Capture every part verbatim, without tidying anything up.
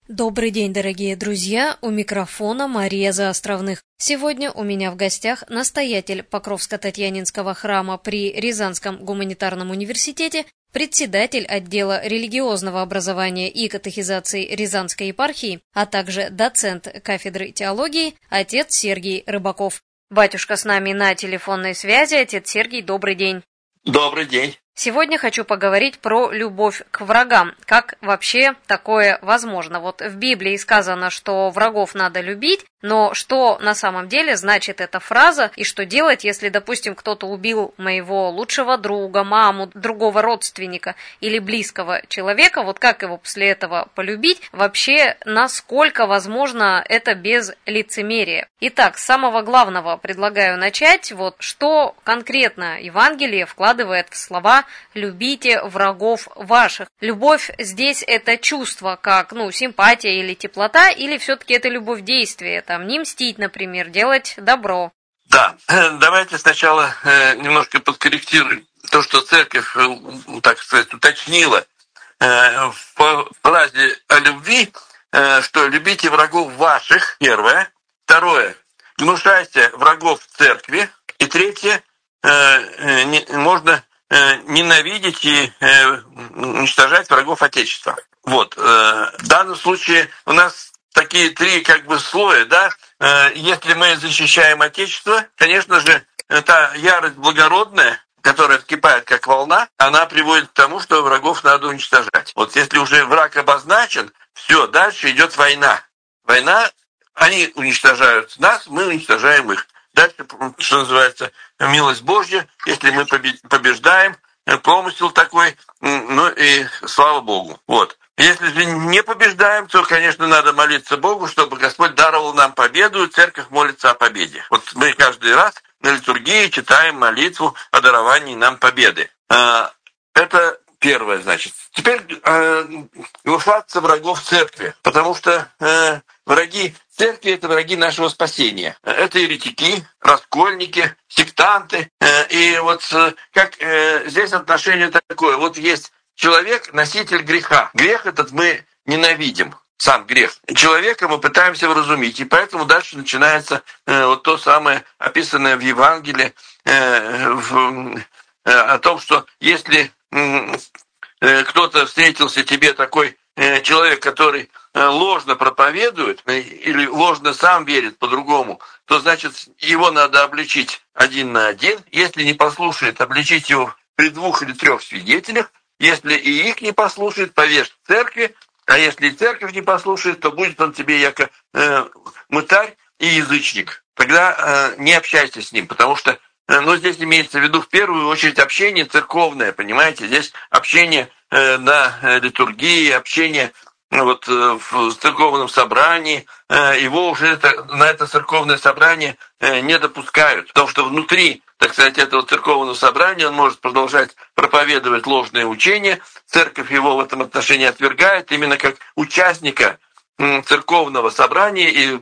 Добрый день, дорогие друзья! У микрофона Мария Заостровных. Сегодня у меня в гостях настоятель Покровско-Татьянинского храма при Рязанском гуманитарном университете, председатель отдела религиозного образования и катехизации Рязанской епархии, а также доцент кафедры теологии, отец Сергий Рыбаков. Батюшка с нами на телефонной связи. Отец Сергий, добрый день. Добрый день. Сегодня хочу поговорить про любовь к врагам. Как вообще такое возможно? Вот в Библии сказано, что врагов надо любить, но что на самом деле значит эта фраза и что делать, если, допустим, кто-то убил моего лучшего друга, маму, другого родственника или близкого человека, вот как его после этого полюбить? Вообще, насколько возможно это без лицемерия? Итак, с самого главного предлагаю начать. Вот что конкретно Евангелие вкладывает в слова «любите врагов ваших». Любовь здесь это чувство, как, ну, симпатия или теплота, или все-таки это любовь действия, там, не мстить, например, делать добро. Да, давайте сначала немножко подкорректируем то, что церковь, так сказать, уточнила в фразе о любви, что любите врагов ваших, первое. Второе, гнушайся врагов церкви. И третье, можно ненавидеть и уничтожать врагов Отечества. Вот. В данном случае у нас такие три как бы слоя, да. Если мы защищаем Отечество, конечно же, та ярость благородная, которая вскипает как волна, она приводит к тому, что врагов надо уничтожать. Вот если уже враг обозначен, все, дальше идет война. Война, они уничтожают нас, мы уничтожаем их. Дальше, что называется, милость Божья, если мы побеждаем, промысел такой, ну и слава Богу. Вот. Если же не побеждаем, то, конечно, надо молиться Богу, чтобы Господь даровал нам победу, и церковь молится о победе. Вот мы каждый раз на литургии читаем молитву о даровании нам победы. Это первое, значит. Теперь гнушаться врагов церкви, потому что враги церкви — это враги нашего спасения. Это еретики, раскольники, сектанты. И вот как здесь отношение такое. Вот есть человек, носитель греха. Грех этот мы ненавидим, сам грех. Человека мы пытаемся вразумить. И поэтому дальше начинается вот то самое, описанное в Евангелии, о том, что если кто-то встретился тебе такой человек, который ложно проповедует или ложно сам верит по-другому, то, значит, его надо обличить один на один. Если не послушает, обличить его при двух или трех свидетелях. Если и их не послушает, повесь в церкви. А если и церковь не послушает, то будет он тебе яко э, мытарь и язычник. Тогда э, не общайся с ним, потому что э, ну, здесь имеется в виду в первую очередь общение церковное, понимаете? Здесь общение э, на литургии, общение вот в церковном собрании, его уже это, на это церковное собрание не допускают, потому что внутри, так сказать, этого церковного собрания он может продолжать проповедовать ложные учения, церковь его в этом отношении отвергает именно как участника церковного собрания, и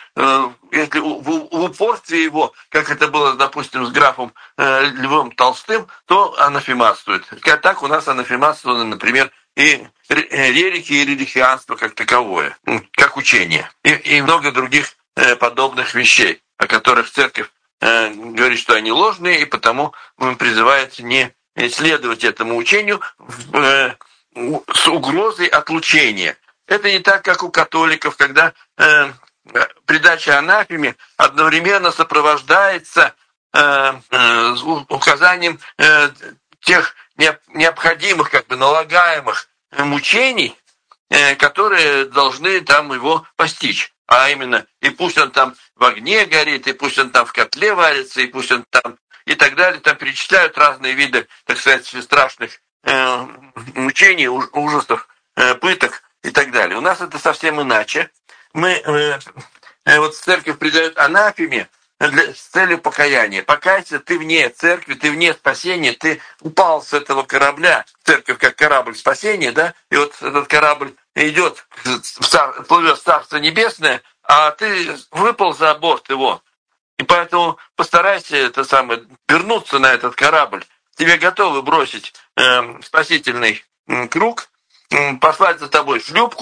если в упорстве его, как это было, допустим, с графом Львом Толстым, то анафематствует. Так у нас анафематствованы, например, и рерихи, и религианство как таковое, как учение, и, и много других э, подобных вещей, о которых церковь э, говорит, что они ложные, и потому призывает не следовать этому учению э, с угрозой отлучения. Это не так, как у католиков, когда э, предача анафеме одновременно сопровождается э, э, указанием э, тех необходимых, как бы налагаемых мучений, которые должны там его постичь. А именно, и пусть он там в огне горит, и пусть он там в котле варится, и пусть он там и так далее. Там перечисляют разные виды, так сказать, страшных э, мучений, ужасов, э, пыток и так далее. У нас это совсем иначе. Мы, э, э, вот церковь придает анафеме Для, с целью покаяния. Покайся, ты вне церкви, ты вне спасения, ты упал с этого корабля. Церковь как корабль спасения, да? И вот этот корабль идет, плывет в Царство Небесное, а ты выпал за борт его. И поэтому постарайся это самое, вернуться на этот корабль. Тебе готовы бросить э, спасительный э, круг, э, послать за тобой шлюпку,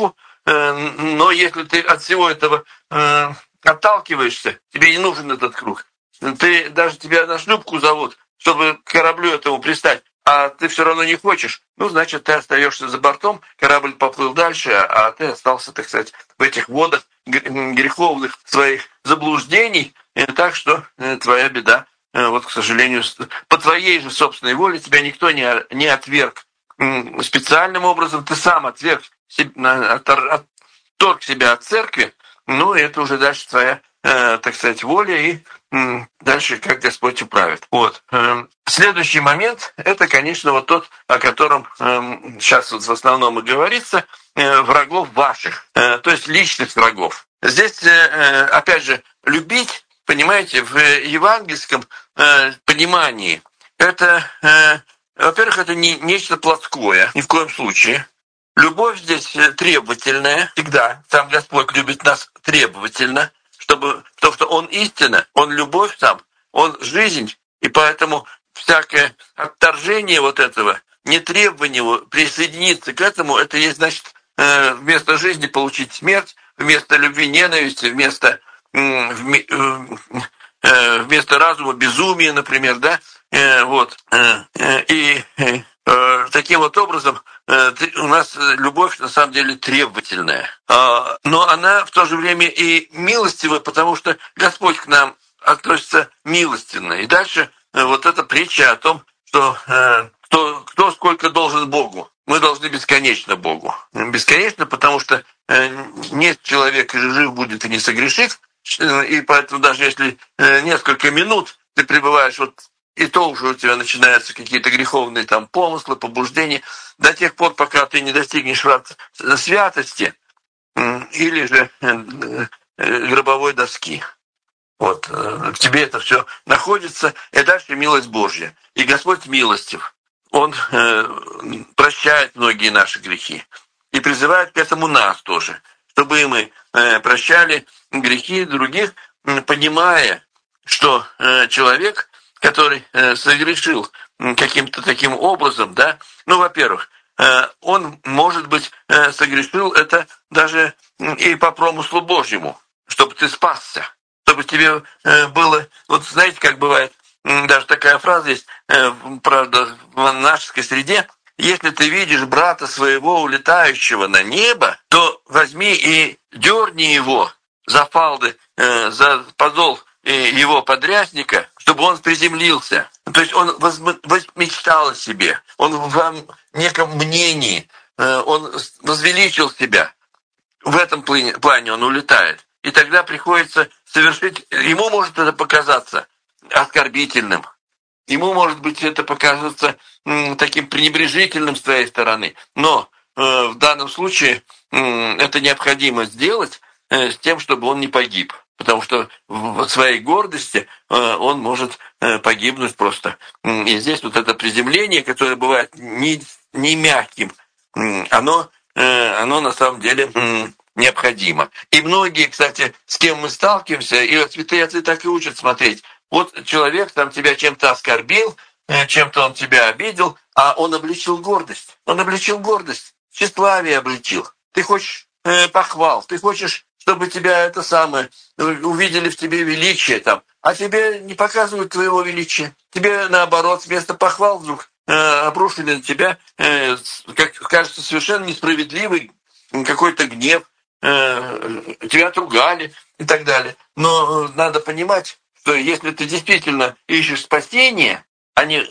но если ты от всего этого отталкиваешься, тебе не нужен этот круг. Ты, даже тебя на шлюпку зовут, чтобы к кораблю этому пристать, а ты все равно не хочешь, ну, значит, ты остаешься за бортом, корабль поплыл дальше, а ты остался, так сказать, в этих водах греховных своих заблуждений, так что твоя беда. Вот, к сожалению, по твоей же собственной воле тебя никто не, не отверг. Специальным образом ты сам отверг, отторг себя от церкви, ну, это уже дальше твоя, э, так сказать, воля, и э, дальше как Господь управит. Вот. Э, следующий момент, это, конечно, вот тот, о котором э, сейчас вот в основном и говорится, э, врагов ваших, э, то есть личных врагов. Здесь, э, опять же, любить, понимаете, в евангельском э, понимании, это, э, во-первых, это не нечто плотское, ни в коем случае. Любовь здесь требовательная, всегда. Сам Господь любит нас требовательно, чтобы, потому что Он истина, Он любовь сам, Он жизнь, и поэтому всякое отторжение вот этого, не требование присоединиться к этому, это есть, значит, вместо жизни получить смерть, вместо любви ненависть, вместо, вместо разума безумие, например, да, вот, и таким вот образом у нас любовь на самом деле требовательная, но она в то же время и милостивая, потому что Господь к нам относится милостивно. И дальше вот эта притча о том, что кто, кто сколько должен Богу. Мы должны бесконечно Богу. Бесконечно, потому что нет человека, жив будет и не согрешит, и поэтому даже если несколько минут ты пребываешь вот и то уже у тебя начинаются какие-то греховные там помыслы, побуждения, до тех пор, пока ты не достигнешь святости или же гробовой доски. Вот, в тебе это все находится, и дальше милость Божья. И Господь милостив. Он прощает многие наши грехи и призывает к этому нас тоже, чтобы мы прощали грехи других, понимая, что человек, который э, согрешил каким-то таким образом, да, ну, во-первых, э, он, может быть, э, согрешил это даже и по промыслу Божьему, чтобы ты спасся, чтобы тебе э, было, вот знаете, как бывает, э, даже такая фраза есть, э, правда, в монашеской среде, если ты видишь брата своего, улетающего на небо, то возьми и дерни его за фалды, э, за подол его подрясника, чтобы он приземлился. То есть он мечтал о себе, он в неком мнении, он возвеличил себя. В этом плане он улетает. И тогда приходится совершить... Ему может это показаться оскорбительным, ему может быть это показаться таким пренебрежительным с твоей стороны. Но в данном случае это необходимо сделать с тем, чтобы он не погиб. Потому что в своей гордости он может погибнуть просто. И здесь вот это приземление, которое бывает не, не мягким, оно, оно на самом деле необходимо. И многие, кстати, с кем мы сталкиваемся, и вот святые отцы так и учат смотреть. Вот человек там тебя чем-то оскорбил, чем-то он тебя обидел, а он обличил гордость. Он обличил гордость, тщеславие обличил. Ты хочешь похвал, ты хочешь, чтобы тебя это самое, увидели в тебе величие там, а тебе не показывают твоего величия. Тебе, наоборот, вместо похвал вдруг э, обрушили на тебя, э, как кажется, совершенно несправедливый какой-то гнев, э, тебя отругали и так далее. Но надо понимать, что если ты действительно ищешь спасения, а не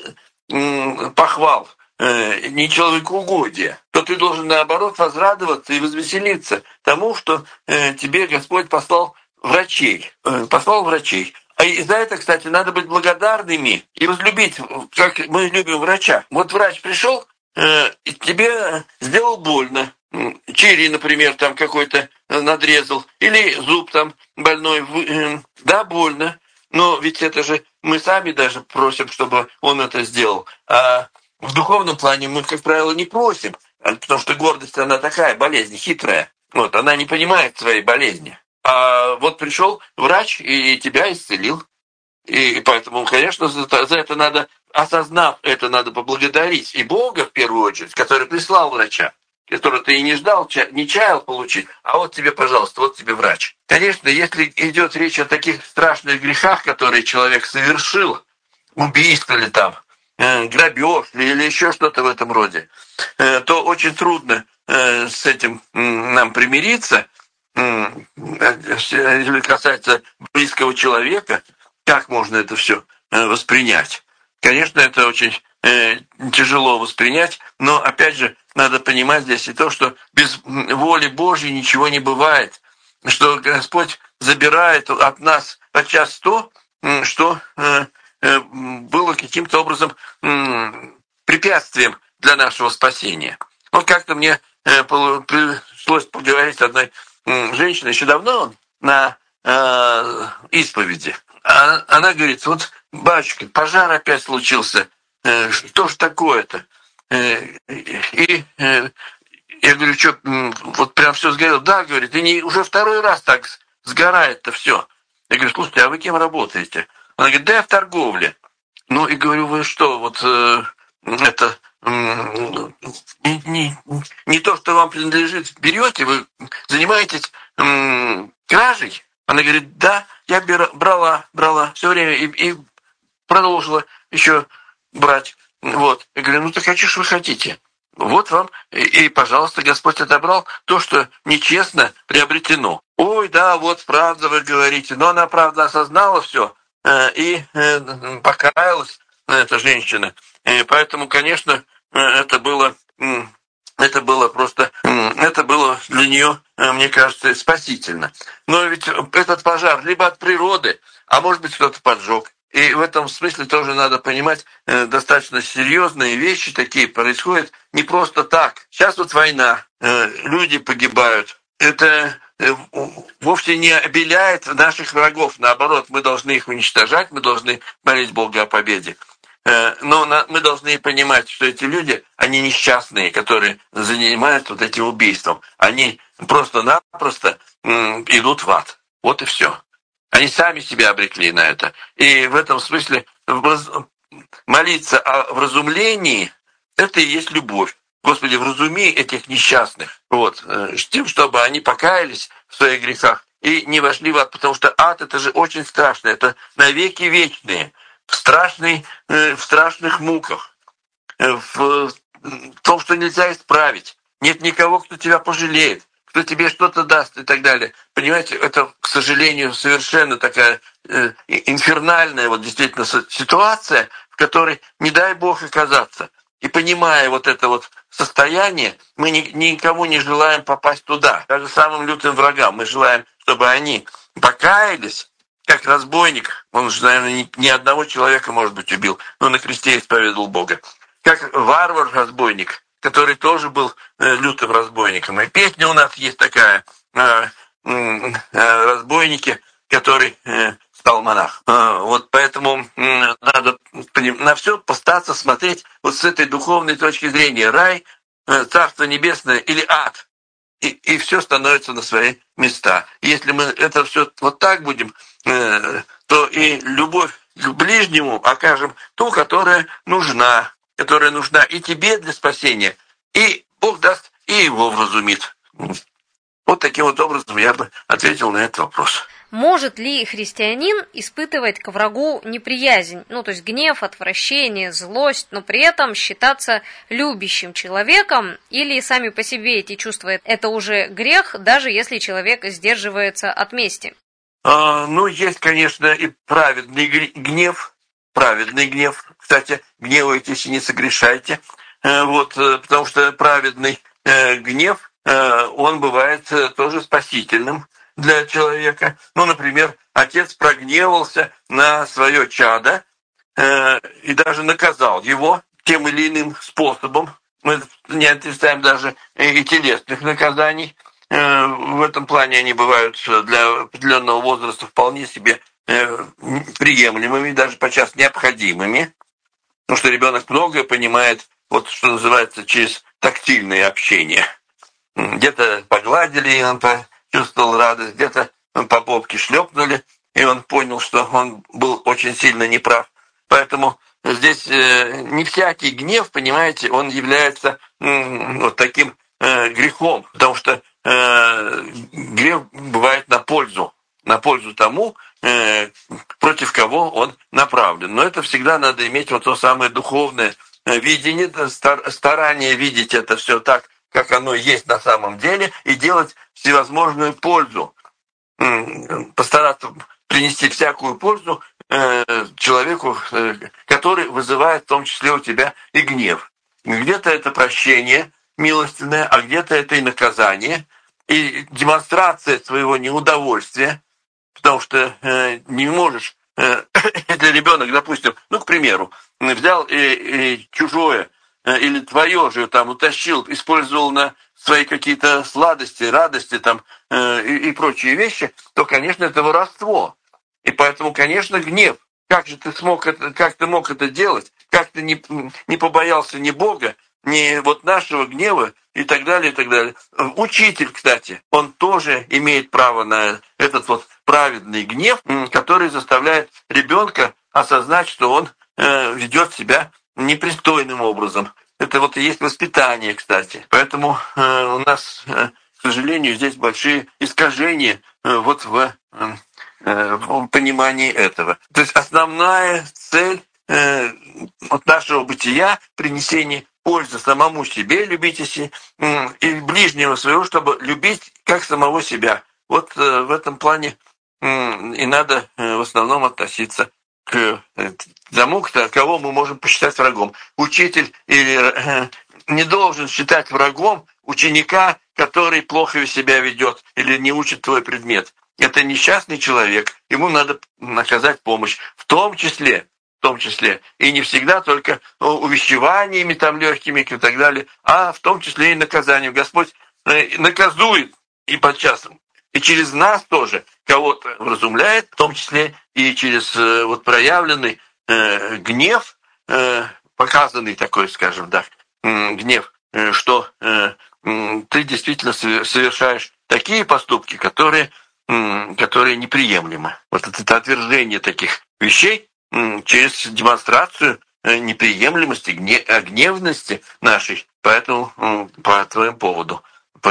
э, похвал, не человекоугодие, то ты должен, наоборот, возрадоваться и возвеселиться тому, что тебе Господь послал врачей. Послал врачей. А и за это, кстати, надо быть благодарными и возлюбить, как мы любим врача. Вот врач пришел, и тебе сделал больно. Чири, например, там какой-то надрезал, или зуб там больной. Да, больно. Но ведь это же мы сами даже просим, чтобы он это сделал. А в духовном плане мы, как правило, не просим, потому что гордость, она такая болезнь, хитрая. Вот, она не понимает своей болезни. А вот пришел врач и тебя исцелил. И поэтому, конечно, за это надо, осознав это, надо поблагодарить и Бога, в первую очередь, который прислал врача. который ты и не ждал, не чаял получить, а вот тебе, пожалуйста, вот тебе врач. Конечно, если идет речь о таких страшных грехах, которые человек совершил, убийство ли там, грабеж или еще что-то в этом роде, то очень трудно с этим нам примириться. Если касается близкого человека, как можно это все воспринять? Конечно, это очень тяжело воспринять, но, опять же, надо понимать здесь и то, что без воли Божьей ничего не бывает, что Господь забирает от нас подчас то, что было каким-то образом препятствием для нашего спасения. Вот как-то мне пришлось поговорить с одной женщиной еще давно на исповеди. Она говорит: вот, батюшка, пожар опять случился, что ж такое-то? И я говорю: что, вот прям все сгорело? Да, говорит, и не, уже второй раз так сгорает-то все. Я говорю: слушайте, а вы кем работаете? Она говорит: да я в торговле. Ну и говорю: вы что, вот э, это э, не, не, не то, что вам принадлежит, берете, вы занимаетесь э, кражей? Она говорит: да, я брала, брала все время и, и продолжила еще брать. Вот. Я говорю: ну так а что ж вы хотите? Вот вам, и, и, пожалуйста, Господь отобрал то, что нечестно приобретено. Ой, да, вот правда вы говорите. Но она, правда, осознала все э, и э, покаялась, эта женщина. И поэтому, конечно, это было, это было просто, это было для нее, мне кажется, спасительно. Но ведь этот пожар либо от природы, а может быть, кто-то поджег. И в этом смысле тоже надо понимать, достаточно серьезные вещи такие происходят не просто так. Сейчас вот война, люди погибают. Это вовсе не обеляет наших врагов. Наоборот, мы должны их уничтожать, мы должны молить Бога о победе. Но мы должны понимать, что эти люди, они несчастные, которые занимаются вот этим убийством. Они просто-напросто идут в ад. Вот и все. Они сами себя обрекли на это. И в этом смысле молиться о вразумлении — это и есть любовь. Господи, вразуми этих несчастных, вот, с тем, чтобы они покаялись в своих грехах и не вошли в ад, потому что ад — это же очень страшно, это навеки вечные, в, страшной, в страшных муках, в том, что нельзя исправить. Нет никого, кто тебя пожалеет, кто тебе что-то даст и так далее. Понимаете, это, к сожалению, совершенно такая э, инфернальная вот действительно ситуация, в которой не дай Бог оказаться. И понимая вот это вот состояние, мы ни, никому не желаем попасть туда. Даже самым лютым врагам мы желаем, чтобы они покаялись, как разбойник. Он же, наверное, ни, ни одного человека, может быть, убил, но на кресте исповедовал Бога. Как варвар-разбойник, который тоже был э, лютым разбойником. И песня у нас есть такая э, э, «Разбойники», который э, стал монах. Э, вот поэтому э, надо на все постараться смотреть вот с этой духовной точки зрения. Рай, э, Царство Небесное или ад. И, и все становится на свои места. Если мы это все вот так будем, э, то и любовь к ближнему окажем ту, которая нужна. которая нужна и тебе для спасения, и Бог даст, и его вразумит. Вот таким вот образом я бы ответил на этот вопрос. Может ли христианин испытывать к врагу неприязнь, ну то есть гнев, отвращение, злость, но при этом считаться любящим человеком, или сами по себе эти чувства — это уже грех, даже если человек сдерживается от мести? А, ну, есть, конечно, и праведный гнев, праведный гнев. Кстати, гневайтесь и не согрешайте. Вот, потому что праведный гнев, он бывает тоже спасительным для человека. Ну, например, отец прогневался на свое чадо и даже наказал его тем или иным способом. Мы не отрицаем даже и телесных наказаний. В этом плане они бывают для определенного возраста вполне себе приемлемыми, даже подчас необходимыми. Потому что ребенок многое понимает, вот что называется, через тактильное общение. Где-то погладили, и он почувствовал радость, где-то по попке шлепнули, и он понял, что он был очень сильно неправ. Поэтому здесь не всякий гнев, понимаете, он является вот таким грехом, потому что грех бывает на пользу, на пользу тому, против кого он направлен. Но это всегда надо иметь вот то самое духовное видение, старание видеть это все так, как оно есть на самом деле, и делать всевозможную пользу, постараться принести всякую пользу человеку, который вызывает в том числе у тебя и гнев. Где-то это прощение милостивное, а где-то это и наказание, и демонстрация своего неудовольствия, потому что э, не можешь, э, если ребенок, допустим, ну, к примеру, взял и, и чужое э, или твое же там утащил, использовал на свои какие-то сладости, радости там э, и, и прочие вещи, то, конечно, это воровство. И поэтому, конечно, гнев. Как же ты смог это, как ты мог это делать? Как ты не, не побоялся ни Бога, ни вот нашего гнева и так далее, и так далее. Учитель, кстати, он тоже имеет право на этот вот праведный гнев, который заставляет ребенка осознать, что он э, ведет себя непристойным образом. Это вот и есть воспитание, кстати. Поэтому э, у нас, э, к сожалению, здесь большие искажения э, вот в, э, в понимании этого. То есть основная цель э, от нашего бытия — принесение пользы самому себе, любите себе, и ближнего своего, чтобы любить как самого себя. Вот э, в этом плане э, и надо э, в основном относиться к тому, кого мы можем посчитать врагом. Учитель или, э, не должен считать врагом ученика, который плохо себя ведет или не учит твой предмет. Это несчастный человек, ему надо оказать помощь, в том числе, в том числе, и не всегда только увещеваниями там легкими и так далее, а в том числе и наказанием. Господь наказует и подчас, и через нас тоже кого-то вразумляет, в том числе и через вот проявленный э, гнев, э, показанный такой, скажем, да, э, гнев, э, что э, э, ты действительно совершаешь такие поступки, которые, э, которые неприемлемы. Вот это отвержение таких вещей э, через демонстрацию э, неприемлемости, гневности нашей, поэтому э, по твоему поводу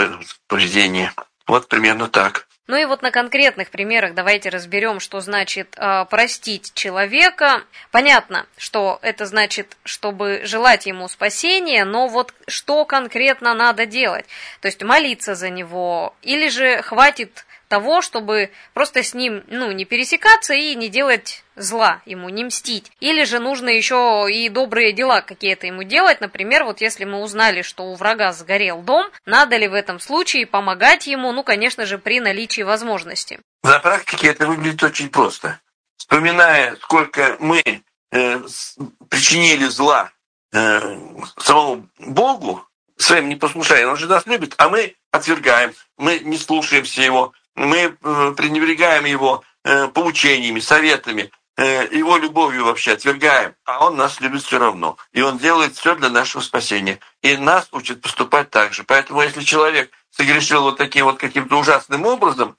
поведения. Вот примерно так. Ну и вот на конкретных примерах давайте разберем, что значит э, простить человека. Понятно, что это значит, чтобы желать ему спасения, но вот что конкретно надо делать? То есть молиться за него, или же хватит того, чтобы просто с ним, ну, не пересекаться и не делать зла ему, не мстить. Или же нужно еще и добрые дела какие-то ему делать. Например, вот если мы узнали, что у врага сгорел дом, надо ли в этом случае помогать ему, ну, конечно же, при наличии возможности. На практике это выглядит очень просто. Вспоминая, сколько мы э, причинили зла э, самому Богу, своим непослушанием, он же нас любит, а мы отвергаем, мы не слушаемся его, мы пренебрегаем его поучениями, советами, его любовью вообще отвергаем, а он нас любит все равно. И он делает все для нашего спасения. И нас учит поступать так же. Поэтому если человек согрешил вот таким вот каким-то ужасным образом,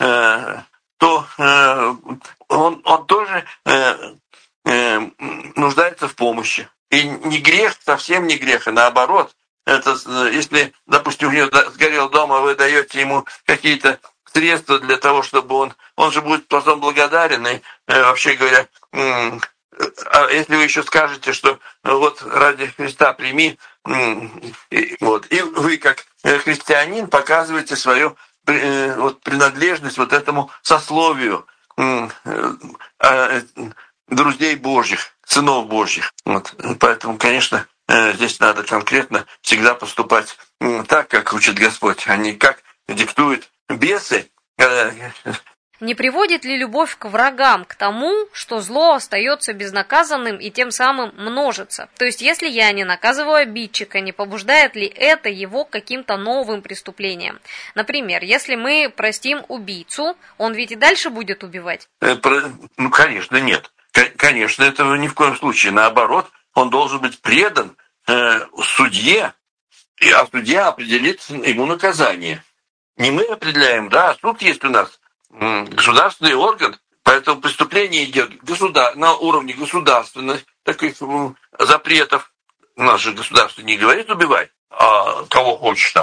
то он, он тоже нуждается в помощи. И не грех, совсем не грех, а наоборот. Это, если, допустим, у него сгорел дом, а вы даете ему какие-то средства для того, чтобы он... Он же будет потом благодарен. И, вообще говоря, а если вы еще скажете, что вот ради Христа прими, и, вот, и вы как христианин показываете свою вот, принадлежность вот этому сословию друзей Божьих, сынов Божьих. Вот. Поэтому, конечно, здесь надо конкретно всегда поступать так, как учит Господь, а не как диктует бесы. Не приводит ли любовь к врагам к тому, что зло остается безнаказанным и тем самым множится? То есть, если я не наказываю обидчика, не побуждает ли это его к каким-то новым преступлениям? Например, если мы простим убийцу, он ведь и дальше будет убивать? Ну, конечно, нет. Конечно, этого ни в коем случае. Наоборот, он должен быть предан э, судье, а судья определит ему наказание. Не мы определяем, да, суд есть у нас, государственный орган, поэтому преступление идет государ... на уровне государственных таких запретов. У нас же государство не говорит убивай, а кого хочешь там.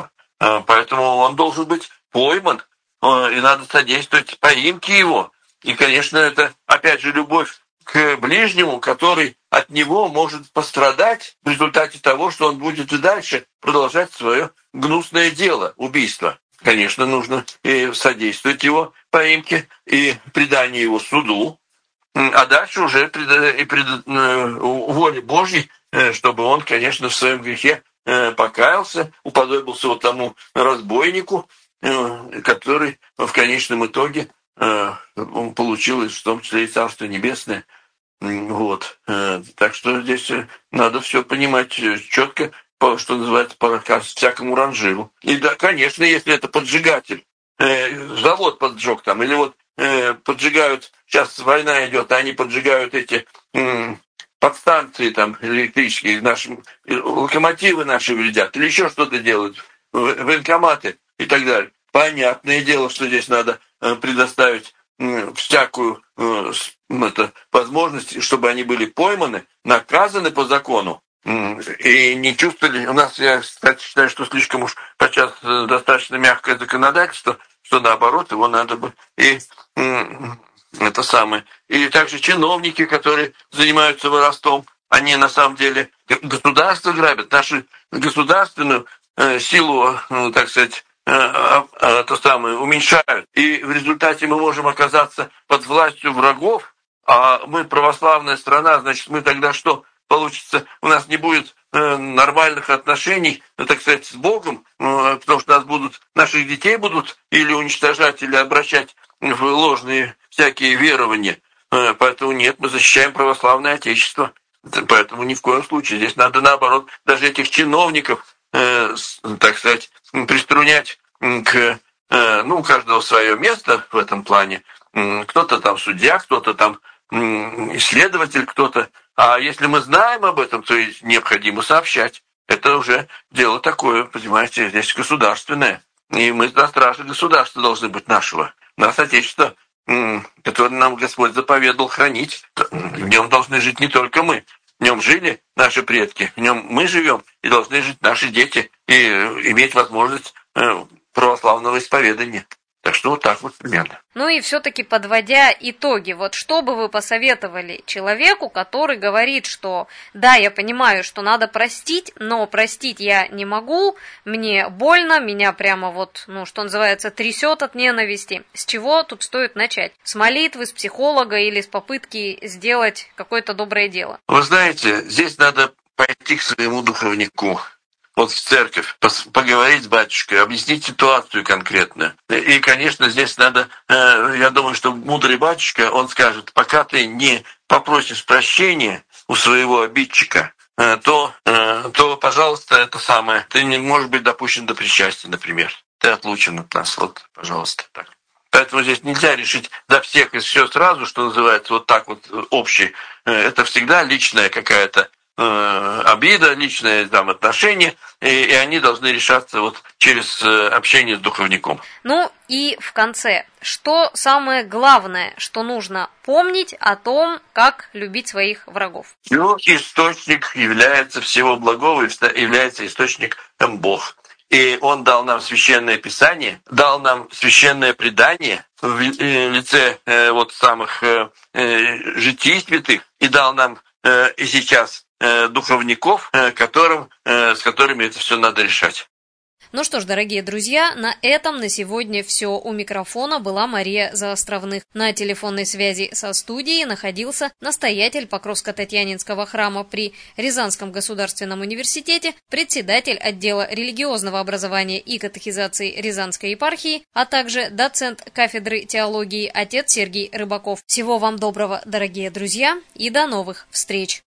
Поэтому он должен быть пойман, и надо содействовать поимке его. И, конечно, это, опять же, любовь к ближнему, который от него может пострадать в результате того, что он будет и дальше продолжать свое гнусное дело, убийство. Конечно, нужно и содействовать его поимке и преданию его суду, а дальше уже и пред воле Божьей, чтобы он, конечно, в своем грехе покаялся, уподобился вот тому разбойнику, который в конечном итоге он получил, в том числе и Царство Небесное. Вот. Так что здесь надо все понимать четко, что называется, по всякому ранжиру. И да, конечно, если это поджигатель, завод поджег там, или вот поджигают, сейчас война идет, а они поджигают эти подстанции там электрические, наши, локомотивы наши вредят, или еще что-то делают, военкоматы и так далее. Понятное дело, что здесь надо предоставить всякую это, возможность, чтобы они были пойманы, наказаны по закону, и не чувствовали. У нас, я, кстати, считаю, что слишком уж подчас достаточно мягкое законодательство, что наоборот, его надо бы и это самое. И также чиновники, которые занимаются воровством, они на самом деле государство грабят, нашу государственную силу, так сказать, то самое, уменьшают. И в результате мы можем оказаться под властью врагов, а мы православная страна, значит, мы тогда что? Получится, у нас не будет нормальных отношений, так сказать, с Богом, потому что нас будут, наших детей будут или уничтожать, или обращать в ложные всякие верования. Поэтому нет, мы защищаем православное Отечество. Поэтому ни в коем случае. Здесь надо, наоборот, даже этих чиновников, так сказать, приструнять к, ну, у каждого свое место в этом плане. Кто-то там судья, кто-то там исследователь, кто-то. А если мы знаем об этом, то необходимо сообщать. Это уже дело такое, понимаете, здесь государственное. И мы на страже государства должны быть нашего. Нас Отечество, которое нам Господь заповедал хранить. В нем должны жить не только мы. В нем жили наши предки, в нем мы живем, и должны жить наши дети, и иметь возможность православного исповедания. Так что вот так вот примерно. Ну и все-таки подводя итоги, вот что бы вы посоветовали человеку, который говорит, что да, я понимаю, что надо простить, но простить я не могу, мне больно, меня прямо вот, ну что называется, трясет от ненависти. С чего тут стоит начать? С молитвы, с психолога или с попытки сделать какое-то доброе дело? Вы знаете, здесь надо пойти к своему духовнику. Вот в церковь, поговорить с батюшкой, объяснить ситуацию конкретно. И, конечно, здесь надо, я думаю, что мудрый батюшка, он скажет, пока ты не попросишь прощения у своего обидчика, то, то, пожалуйста, это самое, ты не можешь быть допущен до причастия, например. Ты отлучен от нас, вот, пожалуйста, так. Поэтому здесь нельзя решить за всех и все сразу, что называется, вот так вот общий. Это всегда личная какая-то обида, личные там отношения, и, и они должны решаться вот через общение с духовником. Ну и в конце, что самое главное, что нужно помнить о том, как любить своих врагов? Ну, источник является всего благого, является источником Бог. И Он дал нам священное Писание, дал нам священное предание в лице вот самых житий святых, и дал нам и сейчас духовников, которым, с которыми это все надо решать. Ну что ж, дорогие друзья, на этом на сегодня все. У микрофона была Мария Заостровных. На телефонной связи со студией находился настоятель Покровско-Татьянинского храма при Рязанском государственном университете, председатель отдела религиозного образования и катехизации Рязанской епархии, а также доцент кафедры теологии отец Сергей Рыбаков. Всего вам доброго, дорогие друзья, и до новых встреч!